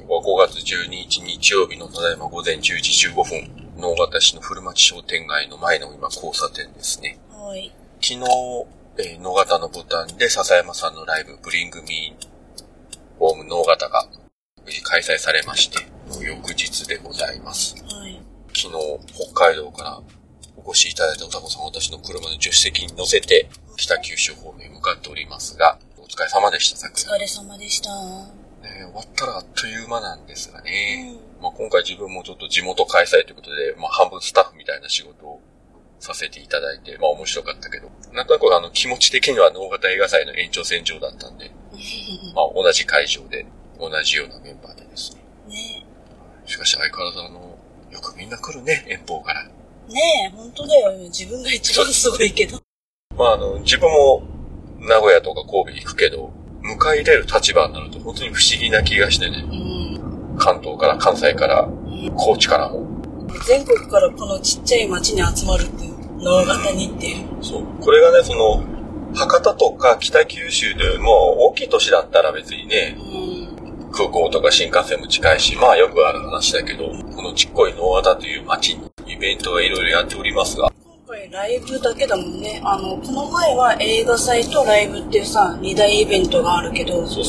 は5月12日日曜日のただいま午前10時15分、直方市の古町商店街の前の今交差点ですね。 はい。 昨日、野方のボタンで笹山さんのライブ、ブリングミーホーム野方が無事開催されまして、翌日でございます。 はい。 昨日、北海道からお越しいただいたおたこさん、私の車の助手席に乗せて、北九州方面に向かっておりますが、お疲れ様でした、 お疲れ様でした。 終わったらあっという間なんですがね。今回自分もちょっと地元開催ということで、半分スタッフみたいな仕事をさせていただいて、面白かったけど、なんとなく気持ち的には直方映画祭の延長線上だったんで、同じ会場で、同じようなメンバーでですね。 ね。 しかし相変わらずよくみんな来るね、遠方から。 ねえ、本当だよ。自分が一番すごいけど。 自分も名古屋とか神戸行くけど、迎え入れる立場になると本当に不思議な気がしてね。関東から、関西から、高知からも。 全国からこのちっちゃい町に集まるっていう、直方にっていう。 そう。これがね、博多とか北九州でも大きい都市だったら別にね、空港とか新幹線も近いし、よくある話だけど、このちっこい直方という町にイベントがいろいろやっておりますが、 今回ライブだけだもんね。この前は映画祭とライブっていうさ、2大イベントがあるけど。 そう。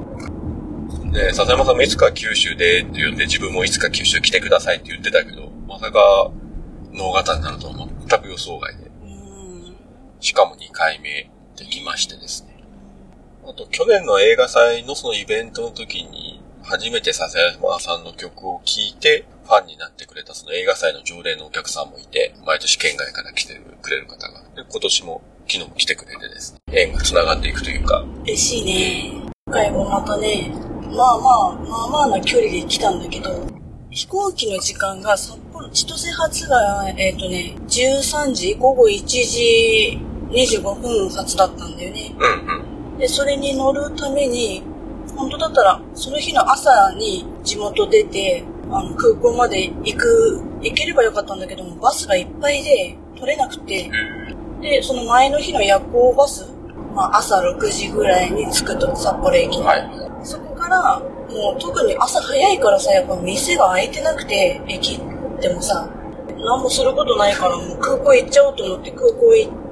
で、笹山さんもいつか九州でって言って、自分もいつか九州来てくださいって言ってたけど、まさか直方になるとは全く予想外で。しかも2回目できましてですね。あと、去年の映画祭のそのイベントの時に、初めて笹山さんの曲を聴いて、ファンになってくれたその映画祭の常連のお客さんもいて、毎年県外から来てくれる方が、で今年も昨日も来てくれてですね、縁が繋がっていくというか。 嬉しいね。今回もまたね、まあな距離で来たんだけど、飛行機の時間が札幌、千歳発が、13時、午後1時25分発だったんだよね。で、それに乗るために、本当だったら、その日の朝に地元出て、空港まで行ければよかったんだけども、バスがいっぱいで取れなくて、で、その前の日の夜行バス、朝6時ぐらいに着くと、札幌駅に。そこから、もう特に朝早いからさ、やっぱ店が開いてなくて、駅でもさ、何もすることないから、もう空港行っちゃおうと思って空港行って、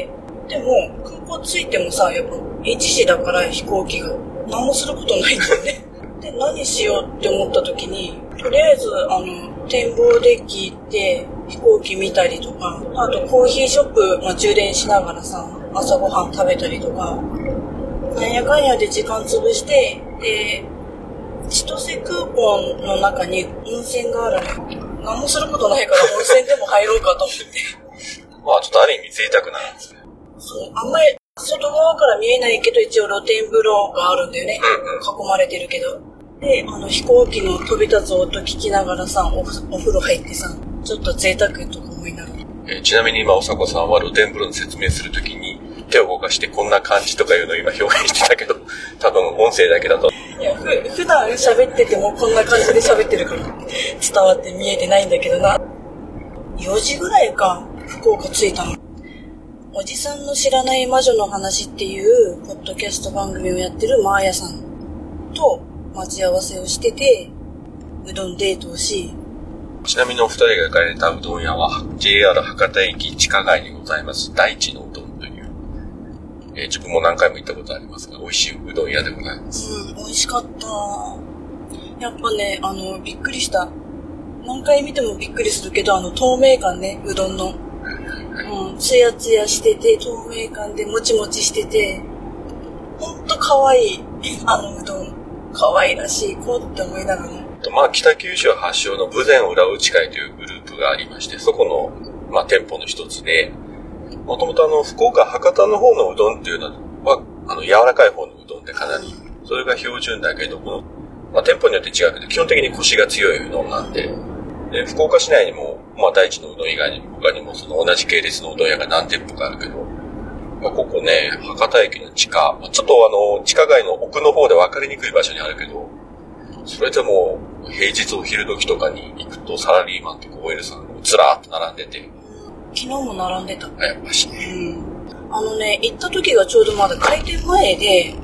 でも空港着いてもさ、やっぱ1時だから飛行機が何もすることないんだよね。で、何しようって思った時に、とりあえず展望デッキ行って飛行機見たりとか、あとコーヒーショップ、充電しながらさ、朝ごはん食べたりとか、なんやかんやで時間潰して、で、千歳空港の中に温泉があるの。何もすることないから温泉でも入ろうかと思って。 ちょっとある意味贅沢なんですね。 そう、あんまり外側から見えないけど一応露天風呂があるんだよね。囲まれてるけど。で、飛行機の飛び立つ音聞きながらさ、お風呂入ってさ、ちょっと贅沢とか思いながら。 ちなみに今、おさこさんは露天風呂の説明するときに手を動かしてこんな感じとかいうのを今表現してたけど、多分音声だけだと。 いや、普段喋っててもこんな感じで喋ってるから伝わって見えてないんだけどな。4時ぐらいか、福岡着いたの。おじさんの知らない魔女の話っていうポッドキャスト番組をやってるマーヤさんと待ち合わせをしてて、うどんデートをし、 ちなみにお二人が行かれたうどん屋は JR 博多駅地下街にございます大地のうどんという、自分も何回も行ったことありますが美味しいうどん屋でございます。 美味しかった。やっぱね、びっくりした。何回見てもびっくりするけど、透明感ね、うどんの。ツヤツヤしてて、透明感でもちもちしてて、ほんと可愛い、うどん。可愛らしい子って思いながら。 北九州発祥の豊前裏打会というグループがありまして、そこの、店舗の一つで、もともと福岡博多の方のうどんっていうのは、柔らかい方のうどんでかなり、それが標準だけど、店舗によって違うけど、基本的にコシが強いうどんなんで、で福岡市内にも、大地のうどん以外にも、他にもその同じ系列のうどん屋が何店舗かあるけど、ここね、博多駅の地下、ちょっと地下街の奥の方で分かりにくい場所にあるけど、それでも平日お昼時とかに行くとサラリーマンとか OL さんがずらーっと並んでて。 昨日も並んでた。 やっぱしね。 行った時がちょうどまだ開店前で、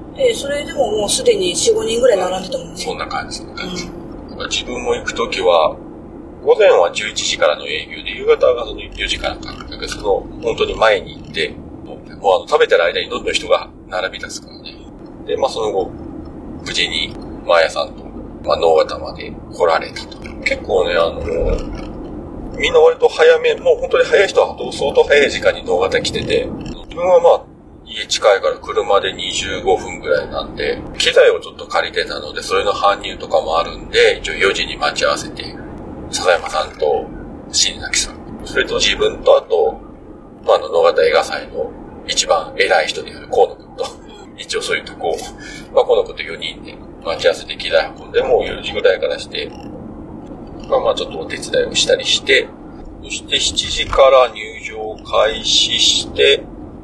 それでももうすでに4、5人ぐらい並んでたもんね。 そんな感じ、自分も行くときは、午前は11時からの営業で、夕方がその4時からか。だからその、本当に前に行って、もう食べてる間にどんどん人が並び出すからね。で、その後、無事に、マーヤさんと、能形まで来られたと。結構ね、みんな割と早め、もう本当に早い人は相当早い時間に能形来てて、自分は家近いから車で25分ぐらいなんで、機材をちょっと借りてたので、それの搬入とかもあるんで、一応4時に待ち合わせて、笹山さんと新崎さん、それと自分とあと、能形映画祭の一番偉い人である河野くんと、一応そういうとこを、河野くんと4人で待ち合わせて機材運んで、もう4時ぐらいからして、ちょっとお手伝いをしたりして、そして7時から入場開始して、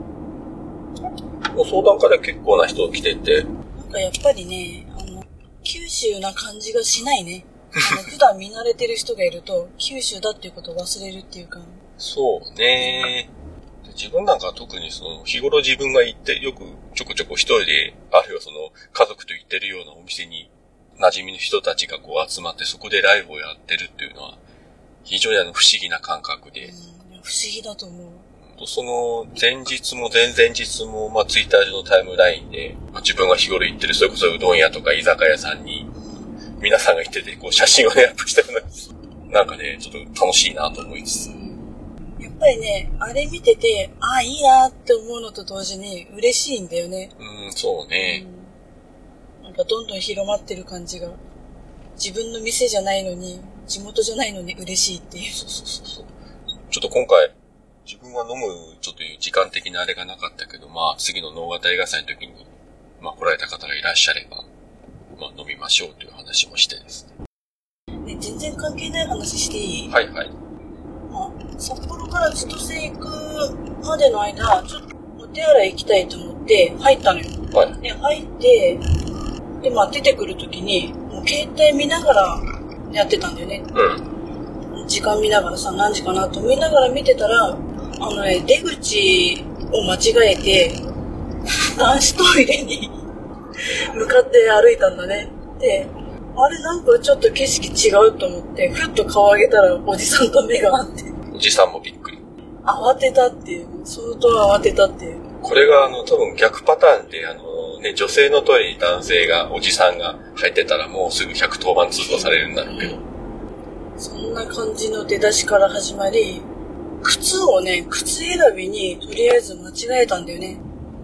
相談から結構な人来てて。 なんかやっぱりね、九州な感じがしないね。普段見慣れてる人がいると、九州だっていうことを忘れるっていうか。 そうね。自分なんか特に日頃自分が行って、よくちょこちょこ一人で、あるいは家族と行ってるようなお店に、馴染みの人たちが集まって、そこでライブをやってるっていうのは、非常に不思議な感覚で。 不思議だと思う。 前日も前々日も、ツイッター上のタイムラインで、自分が日頃行ってる、それこそうどん屋とか居酒屋さんに、皆さんが行ってて、写真をね、アップしたような、なんかね、ちょっと楽しいなと思いつつ。 やっぱりね、あれ見てて、いいなって思うのと同時に嬉しいんだよね。 そうね。 なんかどんどん広まってる感じが、自分の店じゃないのに、地元じゃないのに嬉しいっていう。 そう。ちょっと今回、自分は飲むちょっと時間的なあれがなかったけど、次の能形映画祭の時に、来られた方がいらっしゃれば、飲みましょうという話もしてですね。全然関係ない話していい？ はい。 札幌から千歳行くまでの間、ちょっとお手洗い行きたいと思って入ったのよ。で、入って、で、出てくる時に、もう携帯見ながらやってたんだよね。時間見ながらさ、何時かなと思いながら見てたら、出口を間違えて、男子トイレに向かって歩いたんだね。で、あれなんかちょっと景色違うと思って、ふっと顔上げたらおじさんと目が合って。 おじさんもびっくり。 慌てたっていう。相当慌てたっていう。 これが多分逆パターンで、女性のトイレに男性が、おじさんが入ってたらもうすぐ110番通報されるんだろうけど。 そんな感じの出だしから始まり、靴選びにとりあえず間違えたんだよね。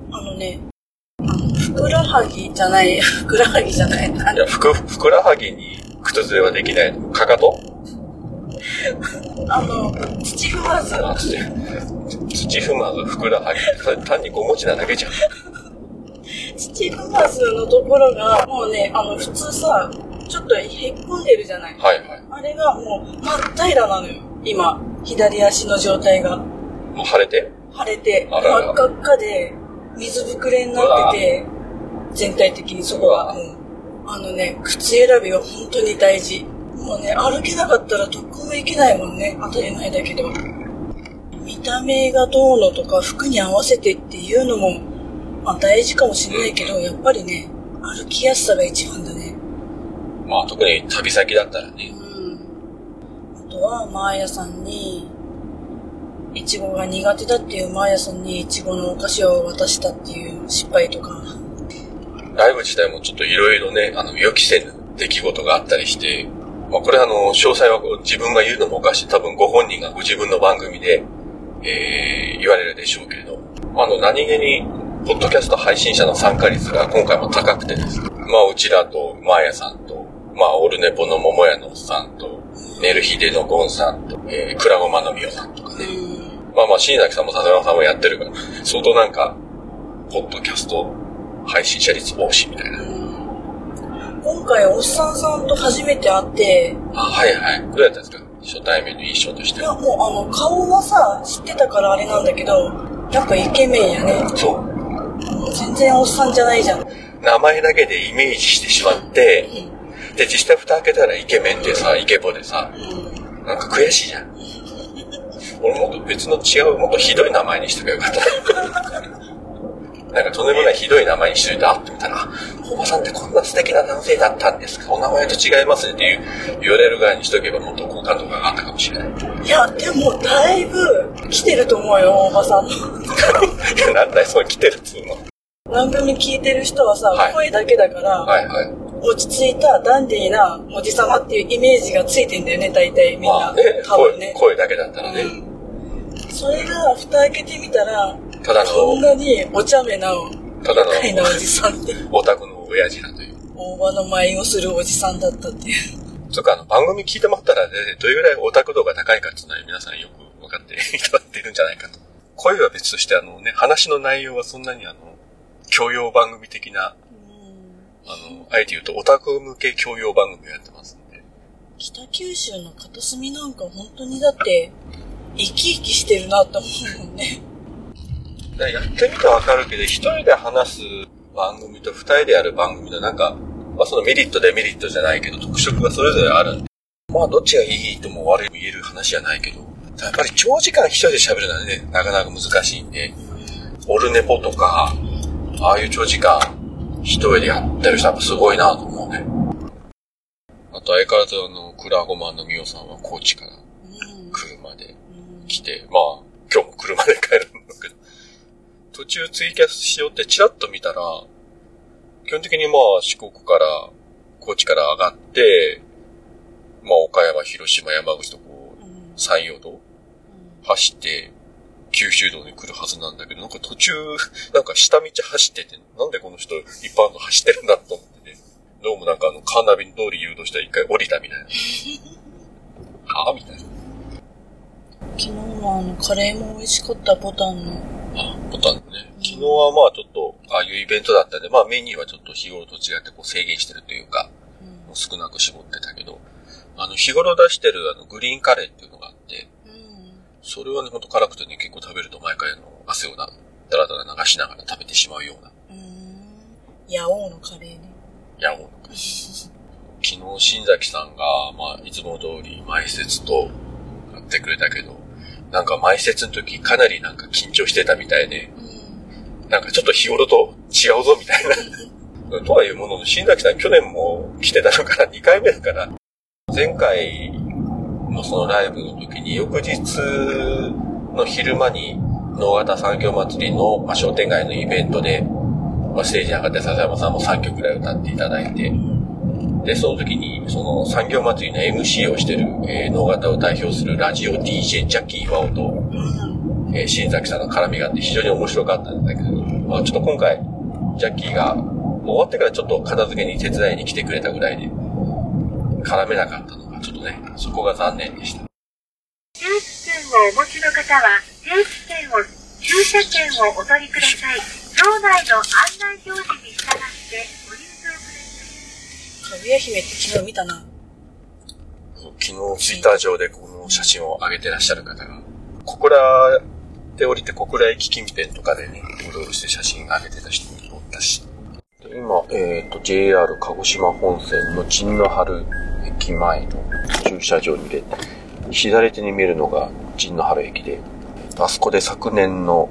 ふくらはぎじゃない。いや、ふくらはぎに靴ずれはできない。かかと？ 土踏まず。 土踏まず、ふくらはぎ。単に5文字なだけじゃん。 土踏まずのところが、もうね、普通さ、ちょっとへっこんでるじゃない。あれがもう真っ平らなのよ。今、左足の状態が。 もう腫れて、 真っ赤っかで、水ぶくれになってて、全体的にそこが。靴選びは本当に大事。もうね、歩けなかったらどこも行けないもんね。当たり前だけど。見た目がどうのとか、服に合わせてっていうのも、大事かもしれないけど、やっぱりね、歩きやすさが一番だね。 特に旅先だったらね。 あとは、マーヤさんに、イチゴが苦手だっていうマーヤさんにイチゴのお菓子を渡したっていう失敗とか。 ライブ自体もちょっといろいろね、予期せぬ出来事があったりして、これ詳細は自分が言うのもおかしい。多分ご本人がご自分の番組で、言われるでしょうけれど。何気に、ポッドキャスト配信者の参加率が今回も高くてですね。うちらと、マーヤさんと、オルネポの桃屋のおっさんと、ネルヒデのゴンさんと、クラゴマのミオさんとかね。新崎さんも笹山さんもやってるから、相当なんか、ポッドキャスト配信者率多しみたいな。 今回、おっさんさんと初めて会って、 どうやったんですか？初対面の印象として。 いや、もう顔はさ、知ってたからあれなんだけど、やっぱイケメンやね。 そう。 全然おっさんじゃないじゃん。 名前だけでイメージしてしまって、で、実際蓋開けたらイケメンでさ、イケボでさ、なんか悔しいじゃん。俺もっと別の違う、もっとひどい名前にしてかよかった。 なんかとんでもないひどい名前にしといて、会ってみたら、おばさんってこんな素敵な男性だったんですか、お名前と違いますねって言われるぐらいにしとけばもっと好感度が上がったかもしれない。 いや、でもだいぶ来てると思うよ、おばさんも。いや、なんだよ、それ来てるっつうの。 番組聞いてる人はさ、 はい、 声だけだから、はいはい、落ち着いたダンディーなおじさまっていうイメージがついてんだよね、大体みんな。 まあね、多分ね声だけだったらね。 それが蓋開けてみたら、 ただのこんなにお茶目なただの若いなおじさんってオタクの親父だという。 大場の舞をするおじさんだったっていう。 そっか、番組聞いてもらったらね、どれぐらいオタク度が高いかっていうのは皆さんよく分かっていただいてるんじゃないかと。声は別として話の内容はそんなに教養番組的な、あえて言うとオタク向け教養番組をやってますんで。 北九州の片隅なんか本当にだって、生き生きしてるなと思うもんね。 やってみてわかるけど、一人で話す番組と二人でやる番組のなんか、まあそのメリットデメリットじゃないけど、特色がそれぞれあるんで。まあどっちがいいとも悪いとも言える話じゃないけど、やっぱり長時間一人で喋るのはね、なかなか難しいんで、オルネポとか、ああいう長時間一人でやってる人はすごいなと思うね。あと相変わらずクラゴマンのミオさんは高知から車で来て、まあ今日も車で帰るんだけど、途中ツイキャスしようってチラッと見たら、基本的にまあ四国から高知から上がって、まあ岡山、広島、山口とこう山陽道走って九州道に来るはずなんだけど、なんか途中なんか下道走ってて、なんでこの人一般の走ってるんだと思ってね、どうもなんかカーナビの通り誘導したら一回降りたみたいな。はぁみたいな。 昨日のカレーも美味しかった、ボタンの。 ボタンね。昨日はまあちょっと、ああいうイベントだったんで、まあメニューはちょっと日頃と違ってこう制限してるというか、少なく絞ってたけど、日頃出してるグリーンカレーっていうのがあって、それはね、ほんと辛くてね、結構食べると毎回汗をだらだら流しながら食べてしまうような。 ヤオウのカレーね。 ヤオウのカレー。昨日、新崎さんが、まあ、いつも通り前説とやってくれたけど、なんか前説の時かなりなんか緊張してたみたいで、なんかちょっと日頃と違うぞみたいな。とはいうものの、新崎さん去年も来てたのから2回目だから、前回のそのライブの時に翌日の昼間に能形産業祭りの、まあ、商店街のイベントで、まあ、ステージに上がって笹山さんも3曲くらい歌っていただいて、で、その時に、その産業祭りの MC をしてる、能形を代表するラジオ DJ ジャッキー岩尾と、新崎さんの絡みがあって非常に面白かったんだけど、まあちょっと今回、ジャッキーが、終わってからちょっと片付けに手伝いに来てくれたぐらいで、絡めなかったのがちょっとね、そこが残念でした。 駐車券をお持ちの方は、駐車券をお取りください。場内の案内表示に従ってご入場ください。 かぐや姫って昨日見たな。 昨日ツイッター上でこの写真を上げてらっしゃる方が、小倉で降りて小倉駅近辺とかでね、うろうろして写真上げてた人もおったし。今、JR 鹿児島本線の陣の春駅前の駐車場に出て、左手に見えるのが陣の春駅で、あそこで昨年の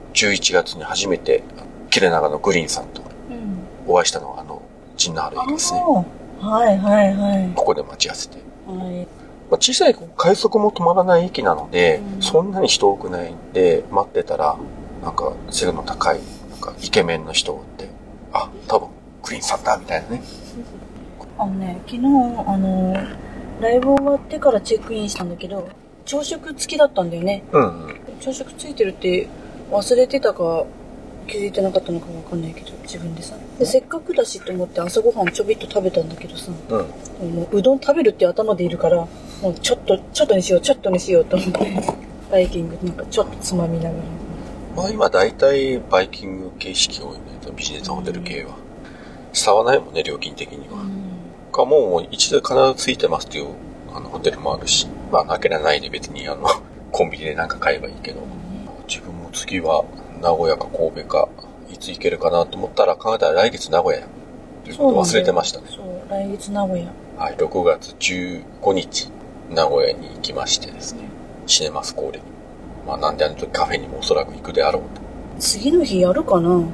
11月に初めて、キレナガのグリーンさんとお会いしたのが陣の春駅ですね。 はいはいはい。 ここで待ち合わせて。 はい。 まあ、小さい快速も止まらない駅なので、そんなに人多くないんで、待ってたら、なんか背の高い、なんかイケメンの人をって、あ、多分グリーンさんだみたいなね。 昨日ライブ終わってからチェックインしたんだけど、朝食付きだったんだよね。朝食付いてるって忘れてたか気づいてなかったのかわかんないけど、自分でさ。で、せっかくだしと思って朝ごはんちょびっと食べたんだけどさ、もううどん食べるって頭でいるから、もうちょっとにしようと思って、バイキングなんかちょっとつまみながら。 まあ今大体バイキング形式多いね、ビジネスホテル系は。差はないもんね、料金的には。もう一度必ずついてますっていうホテルもあるし、まあなければないで別にコンビニでなんか買えばいいけど、自分も次は名古屋か神戸かいつ行けるかなと思ったら考えたら来月名古屋ということ忘れてましたね。 そう、来月名古屋。 はい、6月15日名古屋に行きましてですね、シネマスコーレに。まあなんで時カフェにもおそらく行くであろうと。 次の日やるかな？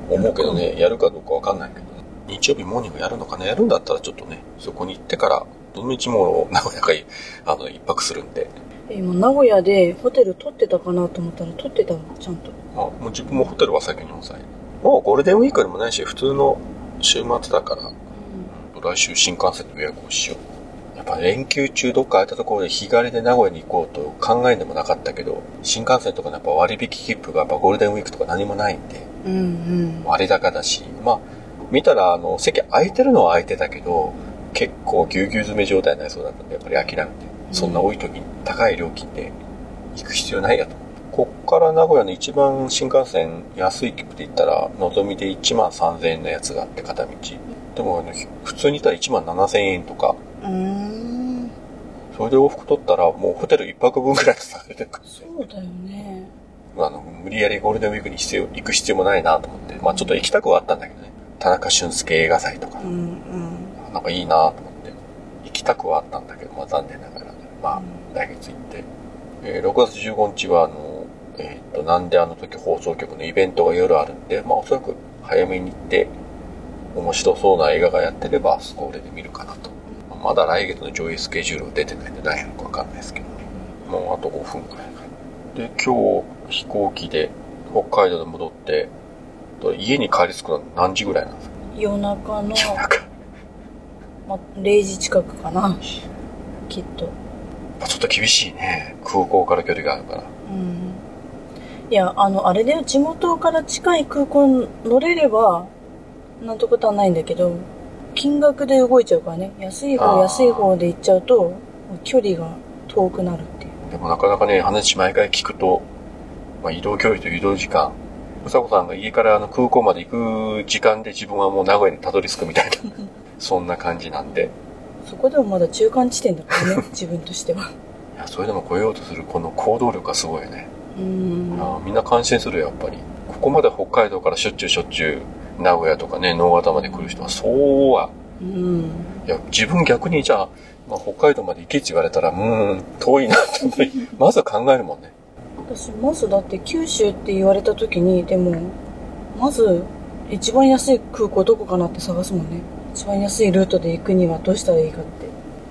思うけどね、やるかどうかわかんないけどね。日曜日モーニングやるのかな。やるんだったらちょっとね、そこに行ってから、どの道も名古屋が一泊するんで。 今、名古屋でホテル取ってたかなと思ったら、取ってたわ、ちゃんと。 もう自分もホテルは先に抑える。もうゴールデンウィークでもないし、普通の週末だから、来週新幹線の予約をしよう。やっぱ連休中どっか空いたところで日帰りで名古屋に行こうと考えでもなかったけど、新幹線とかのやっぱ割引切符がやっぱゴールデンウィークとか何もないんで、割高だし、見たら席空いてるのは空いてたけど、結構ぎゅうぎゅう詰め状態になりそうだったんで、やっぱり諦めて、そんな多い時に高い料金で行く必要ないやと。こっから名古屋の一番新幹線安い切符で言ったら、のぞみで13,000円のやつがあって片道。でも普通にいたら17,000円とか。それで往復取ったらもうホテル一泊分くらいされてくる。 そうだよね。 無理やりゴールデンウィークに行く必要もないなと思って。ちょっと行きたくはあったんだけどね。田中俊介映画祭とか。なんかいいなと思って。行きたくはあったんだけど、残念ながらね。来月行って。6月15日はなんであの時放送局のイベントが夜あるんで、おそらく早めに行って、面白そうな映画がやってれば、スコーレで見るかなと。まだ来月の上映スケジュールは出てないんで、何やるかわかんないですけど、もうあと5分くらいか。で、今日飛行機で北海道で戻って、家に帰り着くの何時ぐらいなんですか？ 夜中の、0時近くかな。きっと。 ちょっと厳しいね。空港から距離があるから。 いや、あれだよ、地元から近い空港乗れれば、なんてことはないんだけど、金額で動いちゃうからね。安い方で行っちゃうと、距離が遠くなるっていう。 でもなかなかね、話毎回聞くと、移動距離と移動時間、うさこさんが家から空港まで行く時間で自分はもう名古屋にたどり着くみたいな、そんな感じなんで。 そこでもまだ中間地点だからね、自分としては。 いや、それでも来ようとするこの行動力がすごいよね。みんな感心するよ、やっぱり。ここまで北海道からしょっちゅう名古屋とかね、直方まで来る人はそうは。いや、自分逆にじゃあ、北海道まで行けって言われたら、遠いなってまず考えるもんね。 私、まずだって九州って言われた時に、でも、まず、一番安い空港どこかなって探すもんね。一番安いルートで行くにはどうしたらいいかって。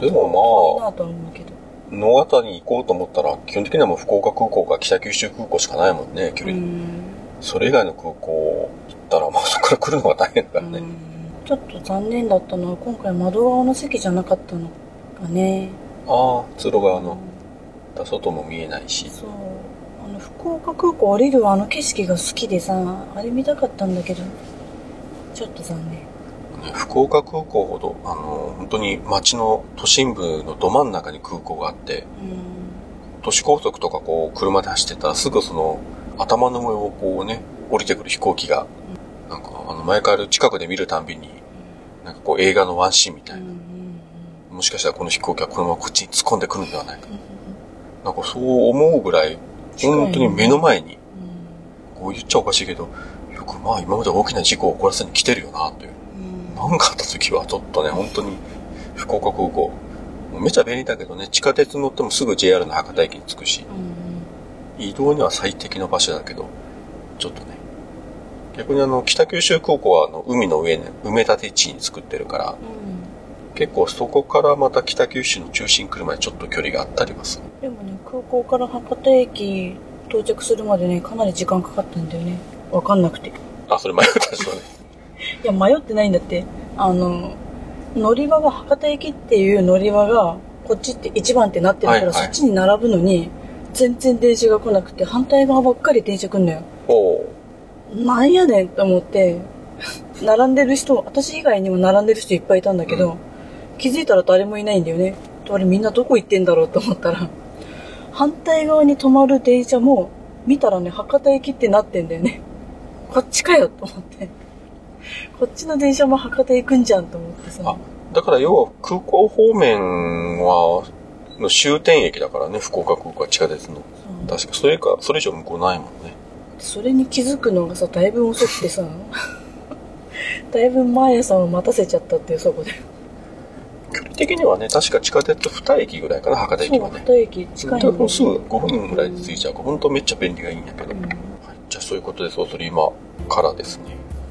でも遠いなとは思うけど。 野方に行こうと思ったら、基本的にはもう福岡空港か北九州空港しかないもんね、距離。それ以外の空港行ったら、そこから来るのが大変だからね。 ちょっと残念だったのは、今回窓側の席じゃなかったのがね。 通路側の。外も見えないし。 そう。福岡空港降りる景色が好きでさ、あれ見たかったんだけど、ちょっと残念。 福岡空港ほど、本当に街の都心部のど真ん中に空港があって、都市高速とか車で走ってたらすぐその頭の上を降りてくる飛行機が、なんか前から近くで見るたんびに、なんか映画のワンシーンみたいな。もしかしたらこの飛行機はこのままこっちに突っ込んでくるんではないか。なんかそう思うぐらい、本当に目の前に、言っちゃおかしいけど、よく今まで大きな事故を起こらせに来てるよな、という。なんかあった時はちょっとね、本当に福岡空港、めちゃ便利だけどね、地下鉄乗ってもすぐ JR の博多駅に着くし、移動には最適の場所だけど、ちょっとね、逆に北九州空港は海の上ね、埋め立て地に作ってるから、結構そこからまた北九州の中心来るまでちょっと距離があったりはする。 でもね、空港から博多駅到着するまでね、かなり時間かかったんだよね。わかんなくて。 それ迷ったでしょうね。 いや、迷ってないんだって。乗り場が博多駅っていう乗り場が、こっちって1番ってなってるから、そっちに並ぶのに、全然電車が来なくて、反対側ばっかり電車来んのよ。なんやねんと思って、並んでる人、私以外にも並んでる人いっぱいいたんだけど、気づいたら誰もいないんだよね。あれみんなどこ行ってんだろうと思ったら、反対側に止まる電車も、見たらね、博多駅ってなってんだよね。こっちかよと思って。こっちの電車も博多行くんじゃんと思ってさ。 だから要は空港方面は、の終点駅だからね、福岡空港は地下鉄の。確か、それ以上向こうないもんね。 それに気づくのがさ、だいぶ遅くてさ、だいぶマーヤさんを待たせちゃったっていう、そこで。 距離的にはね、確か地下鉄2駅ぐらいかな、博多駅はね。 そう、2駅近いのもうすぐ5分ぐらいで着いちゃうから、ほんとめっちゃ便利がいいんだけど。じゃあそういうことで、そうする今からですね、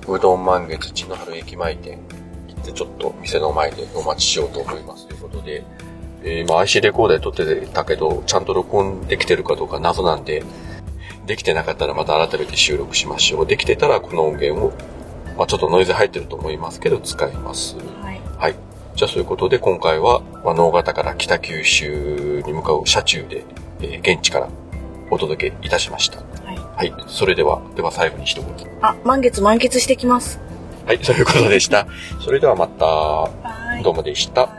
うどん満月千の春駅前店行ってちょっと店の前でお待ちしようと思いますということで、今 IC レコーダーで撮ってたけど、ちゃんと録音できてるかどうか謎なんで、できてなかったらまた改めて収録しましょう。できてたらこの音源を、ちょっとノイズ入ってると思いますけど、使います。 はい。 はい。じゃあそういうことで今回は、直方から北九州に向かう車中で、現地からお届けいたしました。 はい。 はい。それでは最後に一言。 満月満喫してきます。 はい、そういうことでした。それではまた、どうもでした。